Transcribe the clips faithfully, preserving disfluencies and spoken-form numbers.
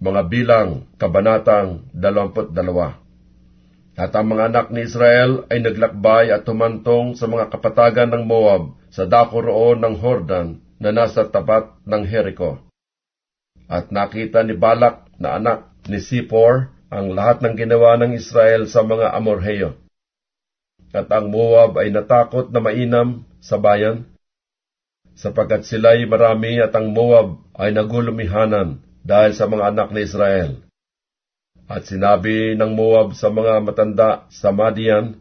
Mga Bilang, Kabanatang dalawampu't dalawa. At ang mga anak ni Israel ay naglakbay at humantong sa mga kapatagan ng Moab sa dako roon ng Jordan na nasa tapat ng Jericho. At nakita ni Balak na anak ni Zippor ang lahat ng ginawa ng Israel sa mga Amorheo. At ang Moab ay natakot na mainam sa bayan, sapagkat sila'y marami at ang Moab ay nagulumihanan dahil sa mga anak ni Israel. At sinabi ng Moab sa mga matanda sa Madian,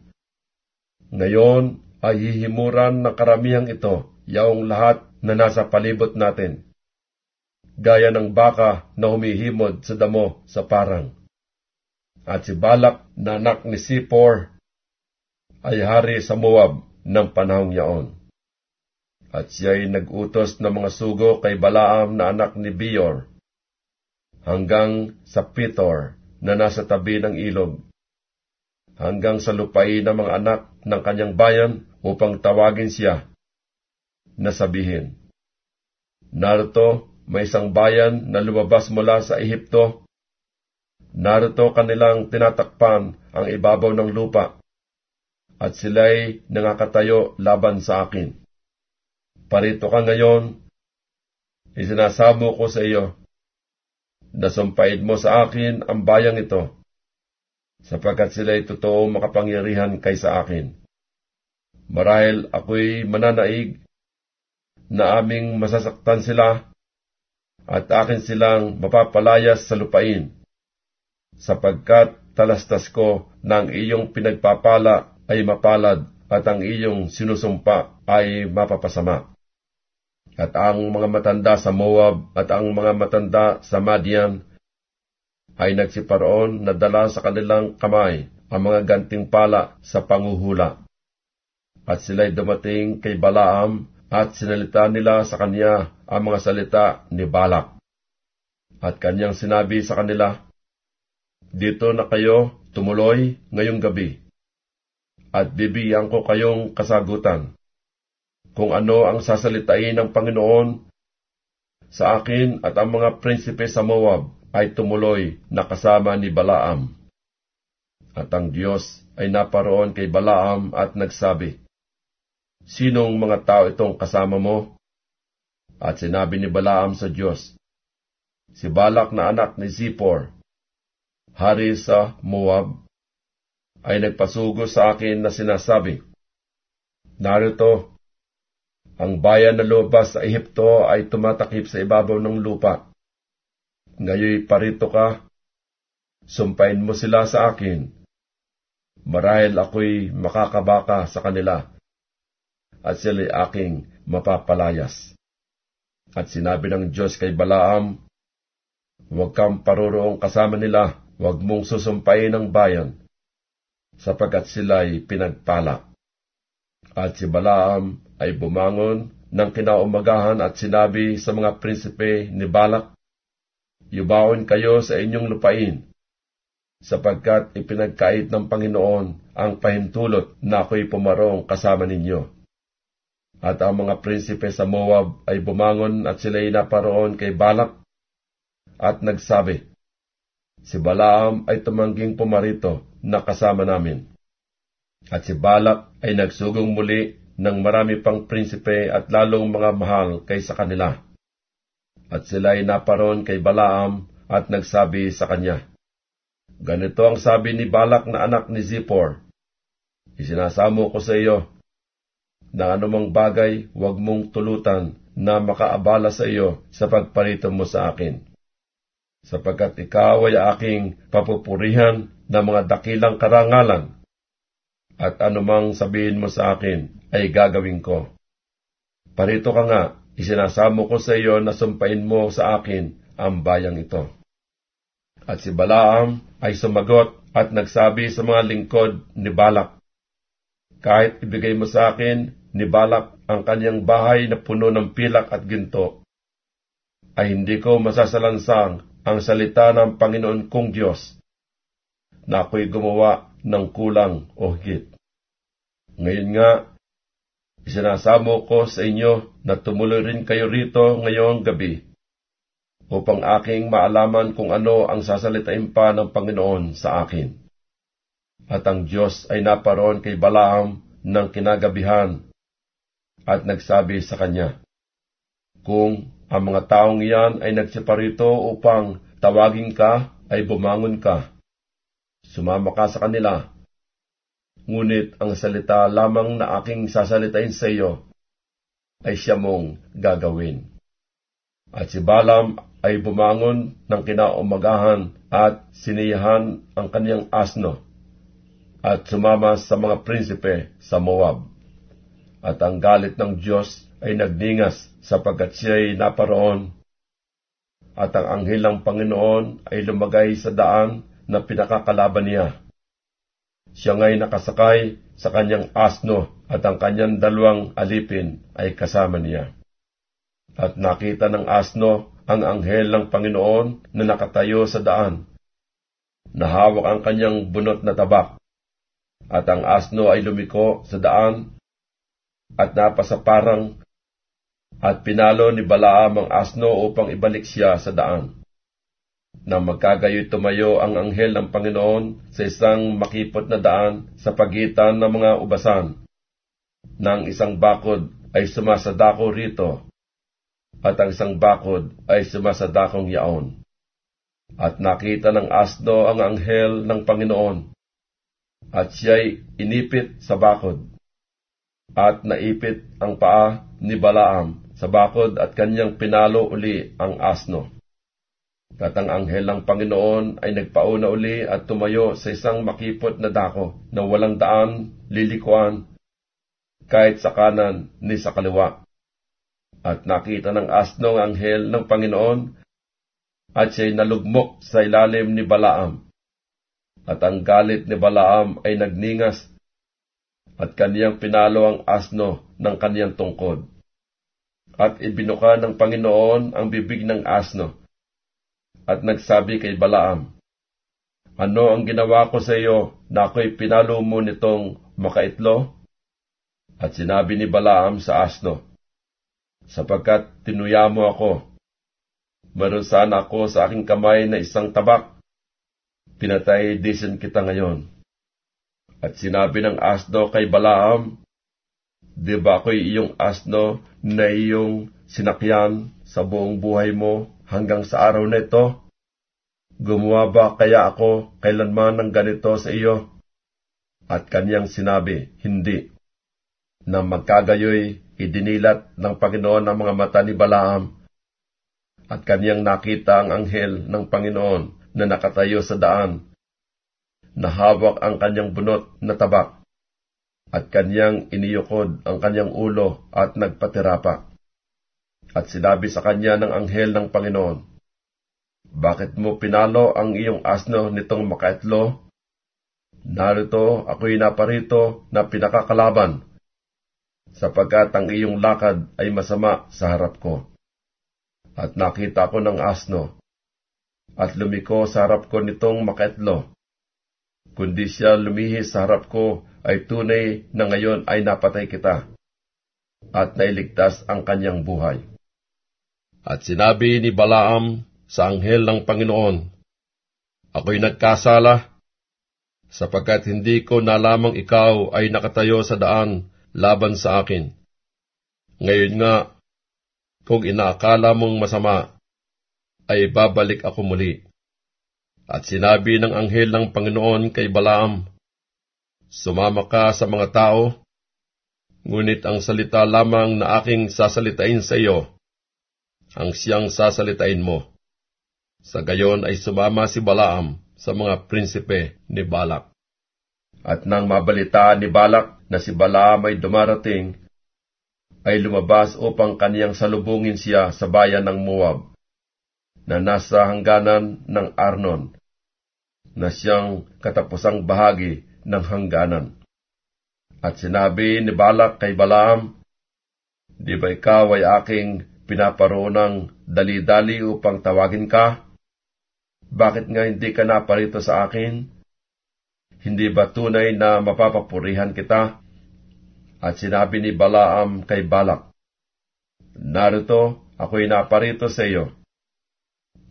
ngayon ay hihimuran ng karamihang ito, yaong lahat na nasa palibot natin, gaya ng baka na humihimod sa damo sa parang. At si Balak na anak ni Zippor ay hari sa Moab ng panahong yaon. At siya'y nag-utos ng mga sugo kay Balaam na anak ni Beor, hanggang sa Petor na nasa tabi ng ilog, hanggang sa lupain ng mga anak ng kanyang bayan upang tawagin siya, na sabihin, narito may isang bayan na lumabas mula sa Ehipto, narito kanilang tinatakpan ang ibabaw ng lupa, at sila'y nangakatayo laban sa akin. Parito ka ngayon, isinasamo ko sa iyo, nasumpain mo sa akin ang bayang ito, sapagkat sila'y totoong makapangyarihan kaysa akin. Marahil ako'y mananaig na aming masasaktan sila, at akin silang mapapalayas sa lupain, sapagkat talastas ko na ang iyong pinagpapala ay mapalad at ang iyong sinusumpa ay mapapasama. At ang mga matanda sa Moab at ang mga matanda sa Madian ay nagsiparoon na dala sa kanilang kamay ang mga ganting pala sa panguhula. At sila'y dumating kay Balaam at sinalita nila sa kanya ang mga salita ni Balak. At kanyang sinabi sa kanila, dito na kayo tumuloy ngayong gabi, at bibigyan ko kayong kasagutan kung ano ang sasalitain ng Panginoon sa akin, at ang mga prinsipe sa Moab ay tumuloy na kasama ni Balaam. At ang Diyos ay naparoon kay Balaam at nagsabi, sinong mga tao itong kasama mo? At sinabi ni Balaam sa Diyos, si Balak na anak ni Zippor, hari sa Moab, ay nagpasugo sa akin na sinasabi, narito, ang bayan na lumabas sa Ehipto ay tumatakip sa ibabaw ng lupa. Ngayoy parito ka, sumpain mo sila sa akin. Marahil ako'y makakabaka sa kanila, at sila'y aking mapapalayas. At sinabi ng Diyos kay Balaam, huwag kang paroroong kasama nila, huwag mong susumpain ang bayan, sapagkat sila'y pinagpala. At si Balaam ay bumangon ng kinaumagahan at sinabi sa mga prinsipe ni Balak, yubaon kayo sa inyong lupain, sapagkat ipinagkait ng Panginoon ang pahintulot na ako'y pumarong kasama ninyo. At ang mga prinsipe sa Moab ay bumangon at sila'y naparoon kay Balak at nagsabi, si Balaam ay tumangging pumarito na kasama namin. At si Balak ay nagsugong muli ng marami pang prinsipe at lalong mga mahal kaysa kanila. At sila ay naparoon kay Balaam at nagsabi sa kanya, ganito ang sabi ni Balak na anak ni Zippor, isinasamo ko sa iyo, na anumang bagay huwag mong tulutan na makaabala sa iyo sa pagparito mo sa akin, sapagkat ikaw ay aking papupurihan ng mga dakilang karangalan, at anumang sabihin mo sa akin ay gagawin ko. Parito ka nga, isinasamo ko sa iyo na sumpain mo sa akin ang bayang ito. At si Balaam ay sumagot at nagsabi sa mga lingkod ni Balak, kahit ibigay mo sa akin ni Balak ang kanyang bahay na puno ng pilak at ginto, ay hindi ko masasalansang ang salita ng Panginoon kong Diyos, na ako'y gumawa ng kulang o higit. Ngayon nga, isinasamo ko sa inyo na tumuloy rin kayo rito ngayong gabi, upang aking maalaman kung ano ang sasalitain pa ng Panginoon sa akin. At ang Diyos ay naparoon kay Balaam ng kinagabihan at nagsabi sa kanya, kung ang mga taong iyan ay nagsiparito upang tawagin ka, ay bumangon ka. Sumama ka sa kanila. Ngunit ang salita lamang na aking sasalitain sa iyo ay siya mong gagawin. At si Balaam ay bumangon ng kinaumagahan at siniyahan ang kaniyang asno at sumama sa mga prinsipe sa Moab. At ang galit ng Diyos ay nagningas sapagkat siya'y naparoon. At ang anghel ng Panginoon ay lumagay sa daan na pinakakalaban niya. Siya nga'y nakasakay sa kanyang asno at ang kanyang dalawang alipin ay kasama niya. At nakita ng asno ang anghel ng Panginoon na nakatayo sa daan. Nahawak ang kanyang bunot na tabak. At ang asno ay lumiko sa daan at napasaparang at pinalo ni Balaam ang asno upang ibalik siya sa daan. Nang magkagayoy tumayo ang anghel ng Panginoon sa isang makipot na daan sa pagitan ng mga ubasan. Nang isang bakod ay sumasadako rito, at ang isang bakod ay sumasadakong yaon. At nakita ng asno ang anghel ng Panginoon, at siya'y inipit sa bakod, at naipit ang paa ni Balaam sa bakod at kanyang pinalo uli ang asno. At ang anghel ng Panginoon ay nagpauna uli at tumayo sa isang makipot na dako na walang daan lilikuan, kahit sa kanan ni sa kaliwa. At nakita ng asno ang anghel ng Panginoon, at siya'y nalugmok sa ilalim ni Balaam. At ang galit ni Balaam ay nagningas, at kaniyang pinalo ang asno ng kaniyang tungkod. At ibinuka ng Panginoon ang bibig ng asno, at nagsabi kay Balaam, ano ang ginawa ko sa iyo na ako'y pinalo mo nitong makaitlo? At sinabi ni Balaam sa asno, sapagkat tinuya mo ako, meron sana ako sa aking kamay na isang tabak, pinatay disin kita ngayon. At sinabi ng asno kay Balaam, di ba ako'y iyong asno na iyong sinakyan sa buong buhay mo hanggang sa araw na ito? Gumawa ba kaya ako kailanman ng ganito sa iyo? At kaniyang sinabi, hindi. Nang magkagayoy, idinilat ng Panginoon ang mga mata ni Balaam, at kaniyang nakita ang anghel ng Panginoon na nakatayo sa daan, nahawak ang kanyang bunot na tabak, at kanyang iniyukod ang kanyang ulo at nagpatirapa. At sinabi sa kanya ng anghel ng Panginoon, bakit mo pinalo ang iyong asno nitong makaitlo? Narito ako'y naparito na pinakakalaban, sapagkat ang iyong lakad ay masama sa harap ko. At nakita ko ng asno, at lumiko sa harap ko nitong makaitlo. Kundi siya lumihis sa harap ko, ay tunay na ngayon ay napatay kita, at nailigtas ang kanyang buhay. At sinabi ni Balaam sa anghel ng Panginoon, ako'y nagkasala, sapagkat hindi ko nalamang ikaw ay nakatayo sa daan laban sa akin. Ngayon nga, kung inaakala mong masama, ay babalik ako muli. At sinabi ng anghel ng Panginoon kay Balaam, sumama ka sa mga tao, ngunit ang salita lamang na aking sasalitain sa iyo, ang siyang sasalitain mo. Sa gayon ay sumama si Balaam sa mga prinsipe ni Balak. At nang mabalita ni Balak na si Balaam ay dumarating, ay lumabas upang kaniyang salubungin siya sa bayan ng Moab, na nasa hangganan ng Arnon, na siyang katapusang bahagi ng hangganan. At sinabi ni Balak kay Balaam, di ba ikaw ay aking pinaparoonang dali-dali upang tawagin ka? Bakit nga hindi ka naparito sa akin? Hindi ba tunay na mapapapurihan kita? At sinabi ni Balaam kay Balak, narito ako'y naparito sa iyo,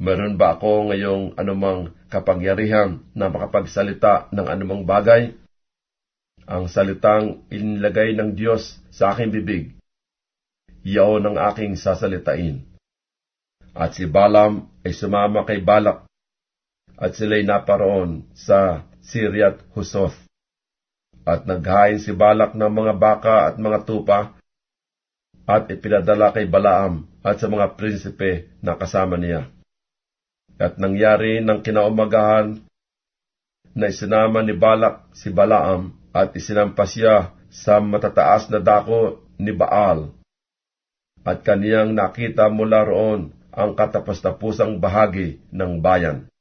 Meron ba ako ngayong anumang kapangyarihan na makapagsalita ng anumang bagay? Ang salitang inilagay ng Diyos sa aking bibig, iyon ang aking sasalitain. At si Balaam ay sumama kay Balak, at sila'y naparoon sa Siriat Husoth. At naghain si Balak ng mga baka at mga tupa, at ipinadala kay Balaam at sa mga prinsipe na kasama niya. At nangyari ng kinaumagahan na isinama ni Balak si Balaam at isinampas siya sa matataas na dako ni Baal. At kaniyang nakita mula roon ang katapos-tapusang bahagi ng bayan.